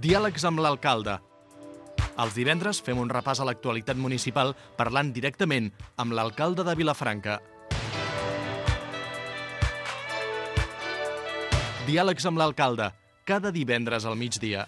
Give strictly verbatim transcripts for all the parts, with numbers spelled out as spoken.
Diàlegs amb l'alcalde. Els divendres fem un repàs a l'actualitat municipal parlant directament amb l'alcalde de Vilafranca. Diàlegs amb l'alcalde, cada divendres al migdia.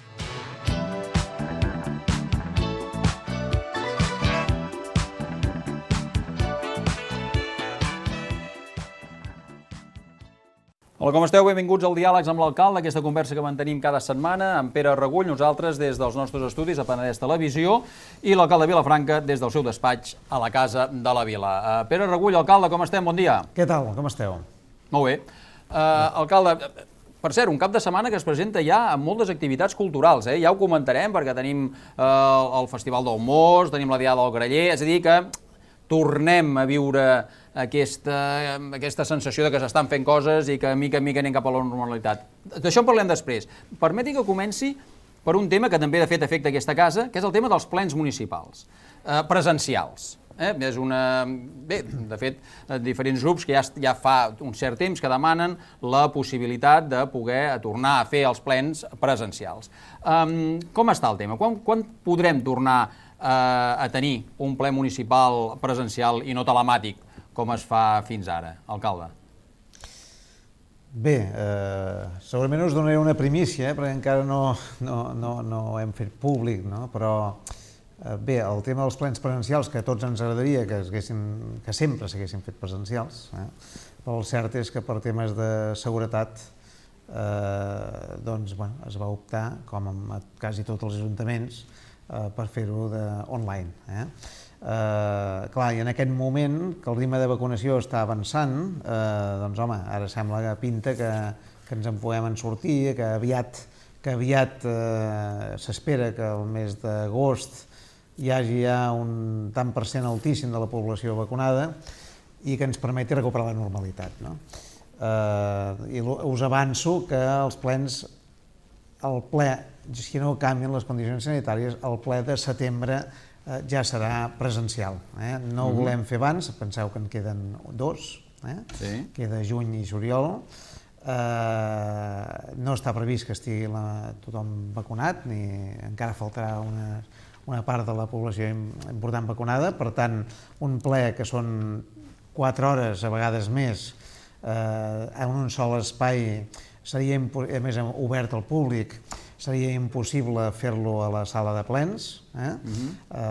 Hola, com esteu? Benvinguts al Diàlegs amb l'alcalde, aquesta conversa que mantenim cada setmana amb Pere Regull, nosaltres des dels nostres estudis a Penedès Televisió i l'alcalde de Vilafranca des del seu despatx a la Casa de la Vila. Uh, Pere Regull, alcalde, com estem? Bon dia. Què tal? Com esteu? Molt bé. Uh, alcalde, per cert, un cap de setmana que es presenta ja amb moltes activitats culturals, eh? Ja ho comentarem perquè tenim uh, el Festival del Mos, tenim la Diada del Graller, és a dir que tornem a viure aquesta, aquesta sensació de que s'estan fent coses i que mica en mica anem cap a la normalitat. D'això en parlem després. Permeti que comenci per un tema que també de fet afecta aquesta casa, que és el tema dels plens municipals, eh, presencials. Eh? És una... Bé, de fet, diferents grups que ja, ja fa un cert temps que demanen la possibilitat de poder tornar a fer els plens presencials. Um, com està el tema? Quan, quan podrem tornar a tenir un ple municipal presencial i no telemàtic, com es fa fins ara, alcalde? Bé, eh, segurament us donaré una primícia, eh, perquè encara no, no, no, no ho hem fet públic, no? Però eh, bé, el tema dels plens presencials, que a tots ens agradaria que, haguessin, que sempre s'haguessin fet presencials, eh? Però el cert és que per temes de seguretat eh, doncs, bueno, es va optar, com en quasi tots els ajuntaments, per fer-ho online. Eh? Eh, clar, i en aquest moment que el ritme de vacunació està avançant, eh, doncs home, ara sembla que pinta que, que ens en podem en sortir, que aviat, que aviat eh, s'espera que el mes d'agost hi hagi ja un tant per cent altíssim de la població vacunada i que ens permeti recuperar la normalitat. No? Eh, I us avanço que els plens, el ple, si no canvien les condicions sanitàries, el ple de setembre eh, ja serà presencial. Eh? No ho volem fer abans, penseu que en queden dos, eh? Sí. Queda juny i juliol. Eh, no està previst que estigui la, tothom vacunat, ni encara faltarà una, una part de la població important vacunada, per tant, un ple que són quatre hores, a vegades més, eh, en un sol espai, seria, a més, obert al públic, seria impossible fer-lo a la sala de plens. Eh? Uh-huh.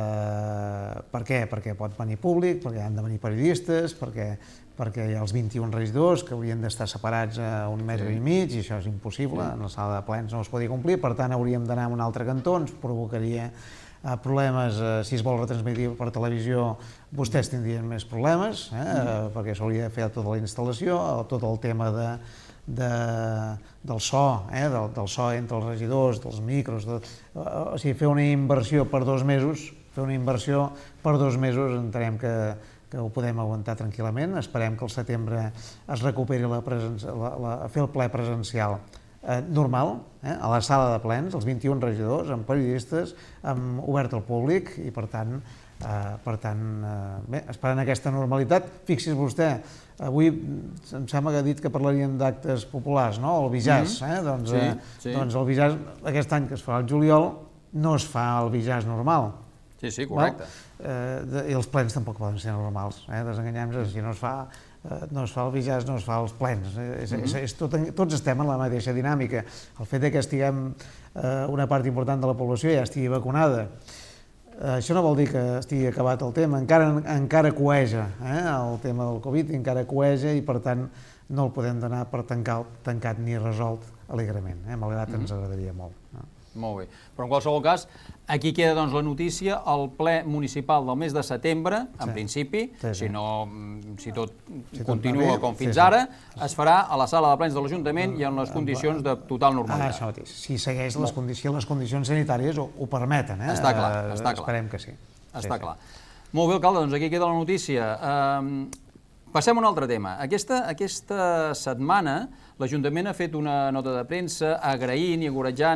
eh, per què? Perquè pot venir públic, perquè han de venir periodistes, perquè, perquè hi ha els vint-i-un regidors que haurien d'estar separats a un metre sí. i mig, i això és impossible, sí. En la sala de plens no es podria complir, per tant hauríem d'anar a un altre cantó, ens provocaria eh, problemes, eh, si es vol retransmitir per televisió, vostès tindrien més problemes, eh? uh-huh. perquè s'hauria de fer tota la instal·lació, tot el tema de De, del so, eh, del, del so entre els regidors, dels micros, de, uh, o sigui, fer una inversió per dos mesos, fer una inversió per dos mesos entenem que, que ho podem aguantar tranquil·lament, esperem que al setembre es recuperi la presen la, la, fer el ple presencial eh, normal, eh, a la sala de plens, els vint-i-un regidors, amb periodistes, amb obert al públic i per tant, eh, per tant eh, bé, esperant aquesta normalitat, fixi's vostè, avui em sembla que ha dit que parlaríem d'actes populars, no? El Bijàs, eh? Doncs, sí, sí. doncs el Bijàs, aquest any que es fa al juliol, no es fa el Bijàs normal. Sí, sí, correcte. Eh, I els plens tampoc poden ser normals, eh? Desenganyem-nos, si no es fa, eh, no es fa el Bijàs, no es fa els plens. Eh? És, és, és tot, tots estem en la mateixa dinàmica. El fet que estiguem, eh, una part important de la població ja estigui vacunada, això no vol dir que estigui acabat el tema, encara, encara coeja eh, el tema del Covid, encara coeja i per tant no el podem donar per tancar, tancat ni resolt alegrement, eh, malgrat que ens agradaria molt. No? Molt bé, però en qualsevol cas, aquí queda doncs la notícia, el ple municipal del mes de setembre, en sí. principi, sí, sí. si no, si tot si continua tot com fins sí, sí. ara, es farà a la sala de plens de l'Ajuntament i en les condicions de total normalitat. Ah, això mateix, si segueix les condicions, les condicions sanitàries ho, ho permeten, eh? Està clar, està clar. Esperem que sí. Està sí, clar. Sí. Molt bé, alcalde, doncs aquí queda la notícia. Um, Passem a un altre tema. Aquesta, aquesta setmana l'Ajuntament ha fet una nota de premsa agraint i encoratjant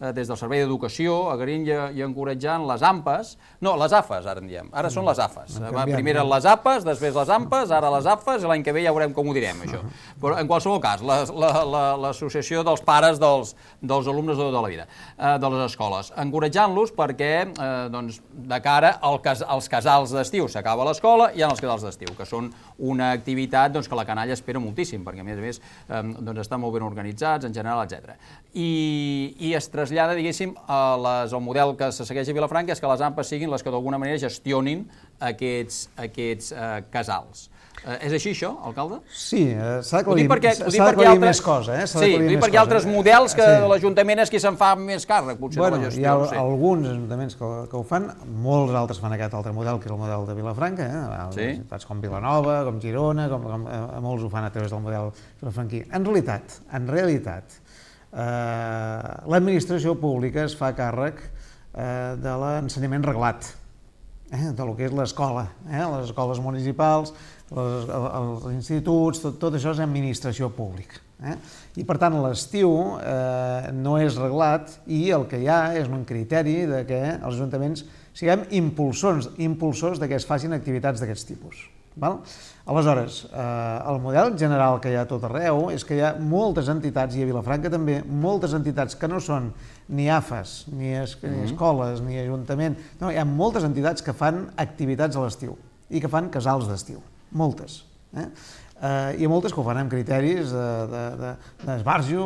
des del Servei d'Educació, agraint i encoratjant les AMPAs, no, les AFAs, ara en diem, ara són les AFAs. Primer eren les APAs, després les AMPAs, ara les AFAs, i l'any que ve ja veurem com ho direm, això. Però, en qualsevol cas, l'associació dels pares dels alumnes de tota la vida, de les escoles, encoratjant-los perquè, de cara als casals d'estiu, s'acaba l'escola i hi ha els casals d'estiu, que són una activitat que la canalla espera moltíssim, perquè a més a més estan molt ben organitzats, en general, etcètera. I es trasllada, diguéssim, al model que se segueix a Vilafranca, és que les AMPAs siguin les que d'alguna manera gestionin aquests casals. És així, això, alcalde? Sí, s'ha d'aclarir més cosa. Sí, ho dic perquè hi ha altres models que l'Ajuntament és qui se'n fa més càrrec, potser, de la gestió. Hi ha alguns ajuntaments que ho fan, molts altres fan aquest altre model, que és el model de Vilafranca, ciutats com Vilanova, com Girona, molts ho fan a través del model vilafranquí. En realitat, en realitat, l'administració pública es fa càrrec de l'ensenyament reglat, del que és l'escola, les escoles municipals, els instituts, tot això és administració pública. I per tant l'estiu no és reglat i el que hi ha és un criteri que els ajuntaments siguem impulsors que es facin activitats d'aquests tipus. Aleshores, el model general que hi ha a tot arreu és que hi ha moltes entitats, i a Vilafranca també, moltes entitats que no són ni AFAs, ni escoles, ni ajuntament, no, hi ha moltes entitats que fan activitats a l'estiu i que fan casals d'estiu, moltes. I moltes que ho fan amb criteris d'esbarjo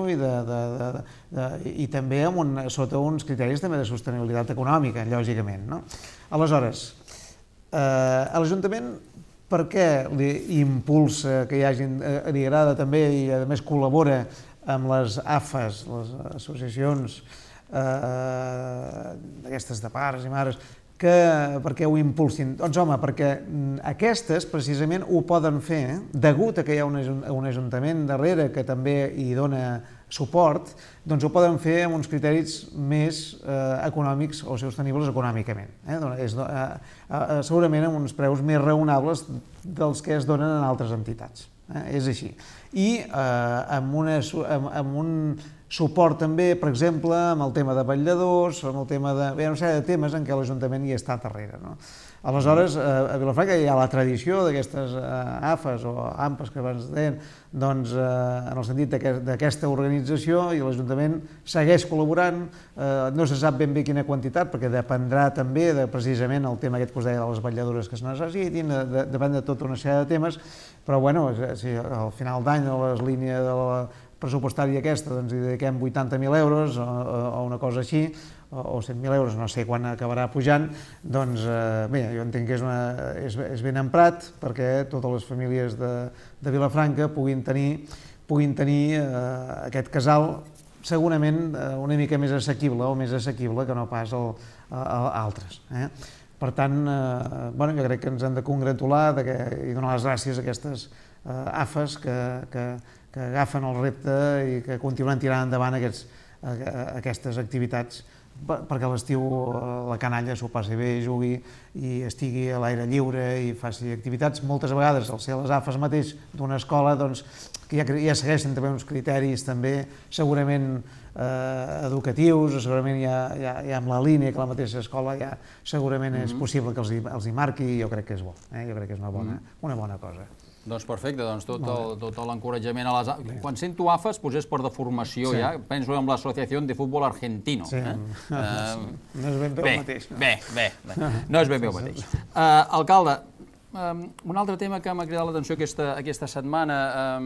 i també sota uns criteris també de sostenibilitat econòmica, lògicament. Aleshores, l'Ajuntament per què li impulsa que hi hagi, li agrada també i a més col·labora amb les AFAs, les associacions d'aquestes de pares i mares, per què ho impulsin? Doncs home, perquè aquestes precisament ho poden fer, degut a que hi ha un ajuntament darrere que també hi dona suport, doncs ho poden fer amb uns criteris més econòmics o sostenibles econòmicament. Segurament amb uns preus més raonables dels que es donen en altres entitats. És així. I amb un suport també, per exemple, amb el tema de vetlladors, amb el tema de... Hi ha una sèrie de temes en què l'Ajuntament hi està darrere. Aleshores, a Vilafranca hi ha la tradició d'aquestes AFAs o AMPAs que abans deien, doncs, en el sentit d'aquesta organització, i l'Ajuntament segueix col·laborant, no se sap ben bé quina quantitat, perquè dependrà també de precisament el tema aquest que us deia de les vetlladores que es necessitin, depèn de tota una sèrie de temes, però bueno, si al final d'any a les línies de la pressupostària aquesta doncs hi dediquem vuitanta mil euros o una cosa així, o cent mil euros, no sé quan acabarà pujant, doncs bé, jo entenc que és ben emprat perquè totes les famílies de Vilafranca puguin tenir aquest casal segurament una mica més assequible o més assequible que no pas altres. Per tant, jo crec que ens hem de congratular i donar les gràcies a aquestes AFAs que agafen el repte i que continuen tirant endavant aquestes activitats perquè a l'estiu la canalla s'ho passi bé, jugui i estigui a l'aire lliure i faci activitats. Moltes vegades, al ser les AFAs mateix d'una escola, doncs, que ja segueixen també uns criteris també segurament educatius, segurament ja amb la línia que la mateixa escola ja segurament és possible que els hi marqui i jo crec que és bo, jo crec que és una bona cosa. Doncs perfecte, doncs tot l'encoratjament a les AFAs. Quan sento AFAs, doncs és per de formació ja, penso en l'Associació de Futbol Argentino. No és ben bé el mateix. Bé, bé, no és ben bé el mateix. Alcalde, un altre tema que m'ha cridat l'atenció aquesta setmana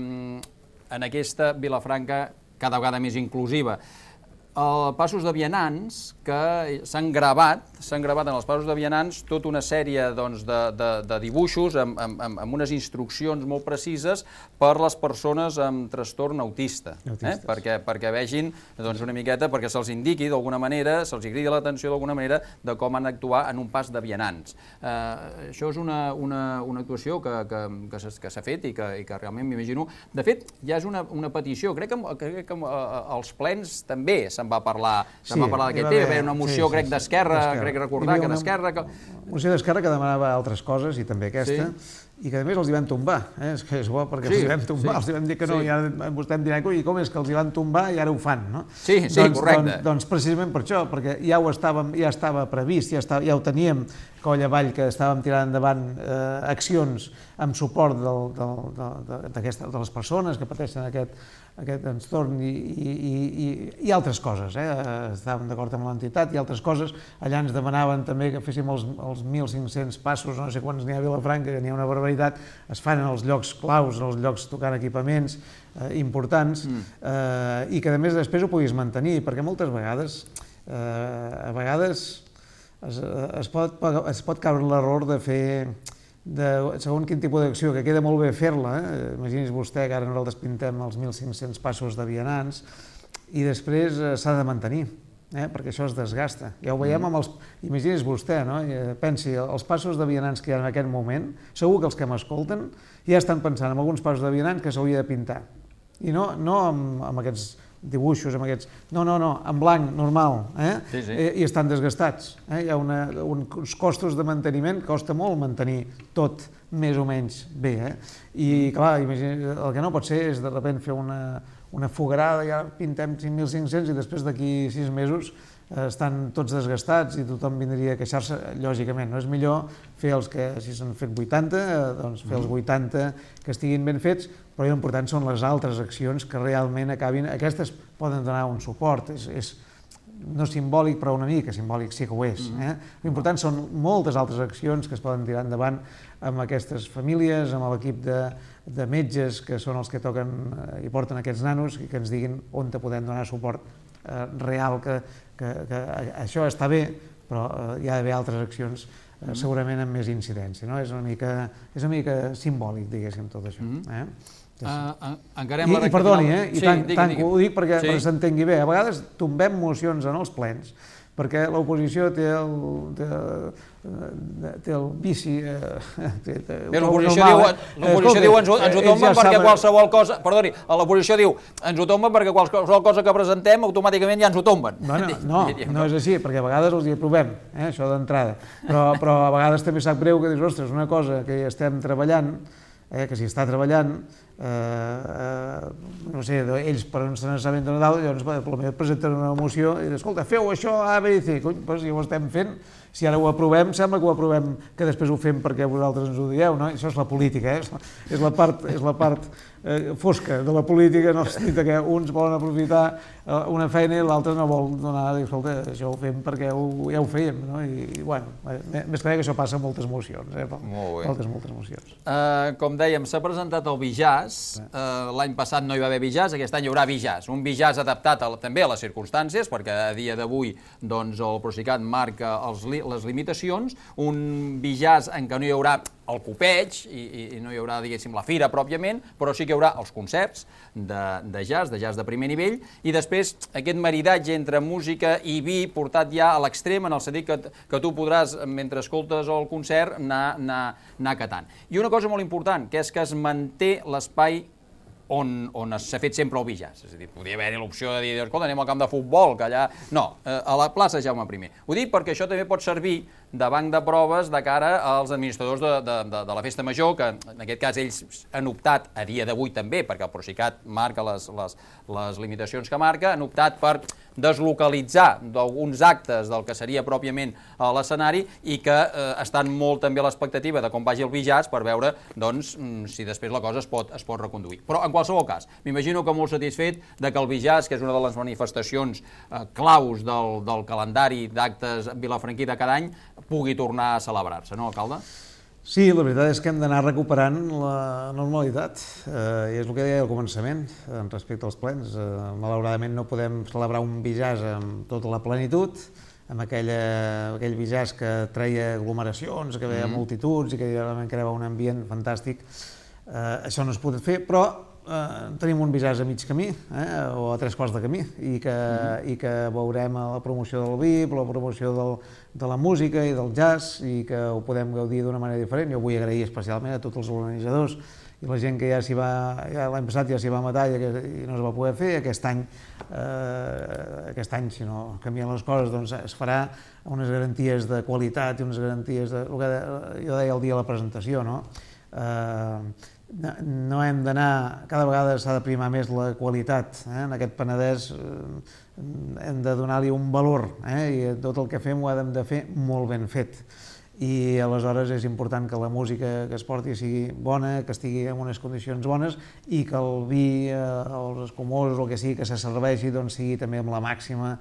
en aquesta Vilafranca cada vegada més inclusiva. Passos de vianants que s'han gravat, s'han gravat en els passos de vianants tota una sèrie de dibuixos amb unes instruccions molt precises per les persones amb trastorn autista, perquè vegin una miqueta, perquè se'ls indiqui d'alguna manera, se'ls cridi l'atenció d'alguna manera de com han d'actuar en un pas de vianants. Això és una actuació que s'ha fet i que realment m'imagino. De fet, ja és una petició, crec que als plens també se'n va parlar d'aquest tema, hi va haver una moció, crec, d'Esquerra, crec recordar que d'Esquerra... Moció d'Esquerra que demanava altres coses, i també aquesta, i que a més els hi van tombar, eh? És que és bo perquè els hi vam tombar, els hi vam dir que no, i ara vostè em dirà, i com és que els hi van tombar i ara ho fan, no? Sí, sí, correcte. Doncs precisament per això, perquè ja ho estàvem, ja estava previst, ja ho teníem coll avall, que estàvem tirant endavant accions amb suport de les persones que pateixen aquest entorn i altres coses, estàvem d'acord amb l'entitat i altres coses. Allà ens demanaven també que féssim els mil cinc-cents passos, no sé quants n'hi ha a Vilafranca, que n'hi ha una barbaritat, es fan en els llocs claus, en els llocs tocant equipaments importants, i que a més després ho puguis mantenir, perquè moltes vegades, a vegades es pot caure l'error de fer segons quin tipus d'acció, que queda molt bé fer-la, imagini's vostè que ara nosaltres pintem els mil cinc-cents passos de vianants i després s'ha de mantenir, perquè això es desgasta. Ja ho veiem amb els... Imagini's vostè, pensi, els passos de vianants que hi ha en aquest moment, segur que els que m'escolten ja estan pensant en alguns passos de vianants que s'hauria de pintar, i no amb aquests dibuixos, amb aquests... No, no, no, en blanc, normal, i estan desgastats. Hi ha uns costos de manteniment, costa molt mantenir tot més o menys bé. I, clar, el que no pot ser és de sobte fer una foguerada, ja pintem cinc mil cinc-cents i després d'aquí sis mesos estan tots desgastats i tothom vindria a queixar-se, lògicament. No és millor fer els que, si s'han fet vuitanta, doncs fer els vuitanta que estiguin ben fets, però l'important són les altres accions que realment acabin... Aquestes poden donar un suport, és no simbòlic, però una mica simbòlic sí que ho és. L'important són moltes altres accions que es poden tirar endavant amb aquestes famílies, amb l'equip de metges que són els que toquen i porten aquests nanos i que ens diguin on te podem donar suport real, que això està bé, però hi ha d'haver altres accions segurament amb més incidència. És una mica simbòlic, diguéssim, tot això. I perdoni, i tanco, ho dic perquè s'entengui bé, a vegades tombem mocions en els plens perquè l'oposició té el vici... L'oposició diu ens ho tomben perquè qualsevol cosa... Perdoni, l'oposició diu ens ho tomben perquè qualsevol cosa que presentem automàticament ja ens ho tomben. No, no és així, perquè a vegades els hi aprovem, això d'entrada, però a vegades també sap greu que dius, ostres, una cosa que hi estem treballant, que s'hi està treballant, no sé, ells per on se n'assaben de Nadal, llavors potser presenten una moció i diuen, escolta, feu això A, B i C, cony, si ho estem fent, si ara ho aprovem, sembla que ho aprovem, que després ho fem perquè vosaltres ens ho dieu, no? Això és la política, és la part fosca de la política, en el sentit que uns volen aprofitar una feina i l'altre no vol donar, dir, escolta, això ho fem perquè ja ho fèiem, no? I, bueno, més clar que això passa en moltes mocions, eh? Moltes, moltes mocions. Com dèiem, s'ha presentat el Bijàs, l'any passat no hi va haver Bijàs, aquest any hi haurà Bijàs, un Bijàs adaptat també a les circumstàncies, perquè a dia d'avui el Procicat marca les limitacions, un Bijàs en què no hi haurà el copeig i no hi haurà, diguéssim, la fira pròpiament, però sí que hi haurà els concerts de jazz, de jazz de primer nivell, i després aquest maridatge entre música i vi portat ja a l'extrem, en el sentit que tu podràs, mentre escoltes el concert, anar catant. I una cosa molt important, que és que es manté l'espai on s'ha fet sempre el Bijàs. És a dir, podria haver-hi l'opció de dir, escolta, anem al camp de futbol, que allà... No, a la plaça Jaume primer. Ho dic perquè això també pot servir de banc de proves de cara als administradors de la Festa Major, que en aquest cas ells han optat, a dia d'avui també, perquè el Procicat marca les limitacions que marca, han optat per deslocalitzar d'alguns actes del que seria pròpiament l'escenari i que estan molt també a l'expectativa de com vagi el Bijàs per veure si després la cosa es pot reconduir. Però en qualsevol cas, m'imagino que molt satisfet de que el Bijàs, que és una de les manifestacions claus del calendari d'actes vilafranquí de cada any, pugui tornar a celebrar-se, no, alcalde? Sí, la veritat és que hem d'anar recuperant la normalitat, i és el que deia al començament respecte als plens. Malauradament no podem celebrar un Bijàs amb tota la plenitud, amb aquell Bijàs que treia aglomeracions, que veia multituds i que realment creava un ambient fantàstic. Això no es pot fer, però tenim un Bijàs a mig camí, o a tres quarts de camí, i que veurem la promoció del vi, la promoció de la música i del jazz, i que ho podem gaudir d'una manera diferent. Jo vull agrair especialment a tots els organitzadors i la gent que ja s'hi va, l'any passat ja s'hi va matar i no es va poder fer. Aquest any, aquest any, si no canvien les coses, doncs es farà amb unes garanties de qualitat i unes garanties de, el que jo deia el dia de la presentació, no? eh, no hem d'anar, cada vegada s'ha de primar més la qualitat, eh? En aquest Penedès eh, hem de donar-li un valor, eh? I tot el que fem ho hem de fer molt ben fet, i aleshores és important que la música que es porti sigui bona, que estigui en unes condicions bones i que el vi, eh, els escumosos, el que sigui que se serveixi, doncs sigui també amb la màxima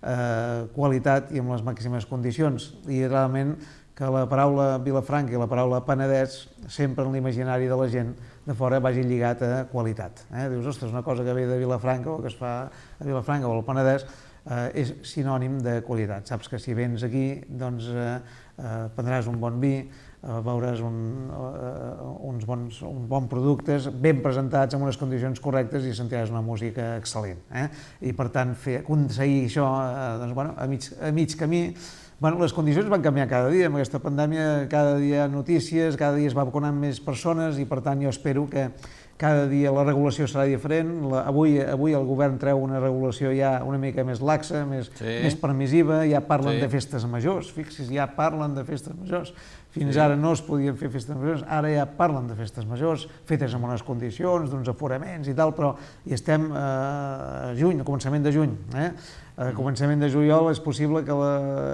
eh, qualitat i amb les màximes condicions. I realment que la paraula Vilafranca i la paraula Penedès sempre en l'imaginari de la gent de fora vagi lligat a qualitat. Eh? Dius, ostres, una cosa que ve de Vilafranca o que es fa a Vilafranca o al Penedès eh, és sinònim de qualitat. Saps que si vens aquí, doncs eh, eh, prendràs un bon vi, eh, veuràs un, eh, uns bons, uns bons productes ben presentats en unes condicions correctes i sentiràs una música excel·lent. Eh? I per tant, fer, aconseguir això eh, doncs, bueno, a, mig, a mig camí. Bueno, les condicions van canviar cada dia, amb aquesta pandèmia cada dia hi ha notícies, cada dia es va vacunant més persones i per tant jo espero que cada dia la regulació serà diferent. La, avui, avui el govern treu una regulació ja una mica més laxa, més, sí. més permissiva, ja parlen sí. de festes majors, fixis, ja parlen de festes majors. Fins sí. ara no es podien fer festes majors, ara ja parlen de festes majors, fetes en bones condicions, d'uns aforaments i tal, però hi estem eh, a juny, a començament de juny. Eh? A començament de juliol és possible que, la,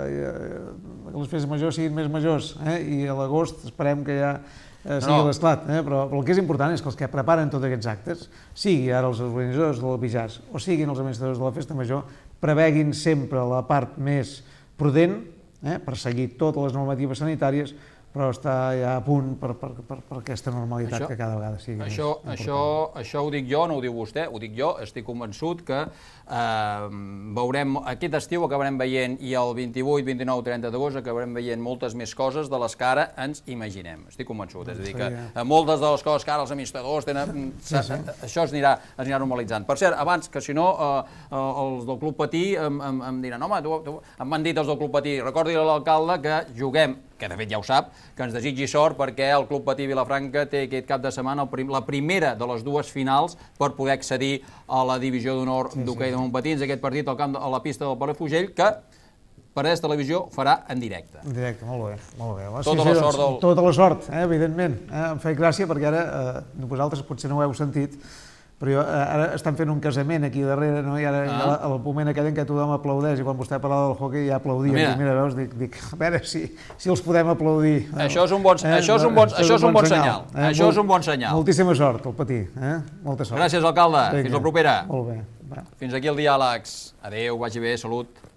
que les festes majors siguin més majors, eh? I a l'agost esperem que ja eh, sigui no. l'esclat, eh? però, però el que és important és que els que preparen tots aquests actes, sigui ara els organitzadors del Pijàs o siguin els administradors de la festa major, preveguin sempre la part més prudent, eh? per seguir totes les normatives sanitàries, però està ja a punt per, per, per, per aquesta normalitat això, que cada vegada sigui això, més això, això ho dic jo, no ho diu vostè, ho dic jo, estic convençut que eh, veurem, aquest estiu acabarem veient, i el vint-i-vuit, vint-i-nou, trenta d'agost acabarem veient moltes més coses de les que ara ens imaginem, estic convençut, és a dir que eh, moltes de les coses que ara els administradors tenen, sí, sí. això es anirà, es anirà normalitzant. Per cert, abans, que si no, eh, els del Club Patí em, em, em diran, home, tu, tu, em van dit els del Club Patí, recordi a l'alcalde que juguem, que de fet ja ho sap, que ens desitgi sort perquè el Club Patí Vilafranca té aquest cap de setmana la primera de les dues finals per poder accedir a la divisió d'honor sí, d'hoquei sí. de Montpatins, aquest partit al camp, a la pista del Palafrugell, que Penedès Televisió farà en directe. En directe, molt bé, molt bé. Tota sí, la sort del... Tota la sort, eh, evidentment. Eh, em feia gràcia perquè ara, eh, vosaltres potser no ho heu sentit, però jo, ara estan fent un casament aquí darrere, no? I ara ah. el moment aquell en què tothom aplaudeix, i quan vostè parlava del hoquei ja aplaudia. Mira, dic, mira veus, dic, dic, a veure si, si els podem aplaudir. Això és un bon, eh? això és un bon, això és un bon senyal. Eh? Això és un bon senyal. Moltíssima sort, el Patí. Eh? Molta sort. Gràcies, alcalde. Vinga. Fins la propera. Molt bé. Va. Fins aquí el diàleg. Adéu, vagi bé, salut.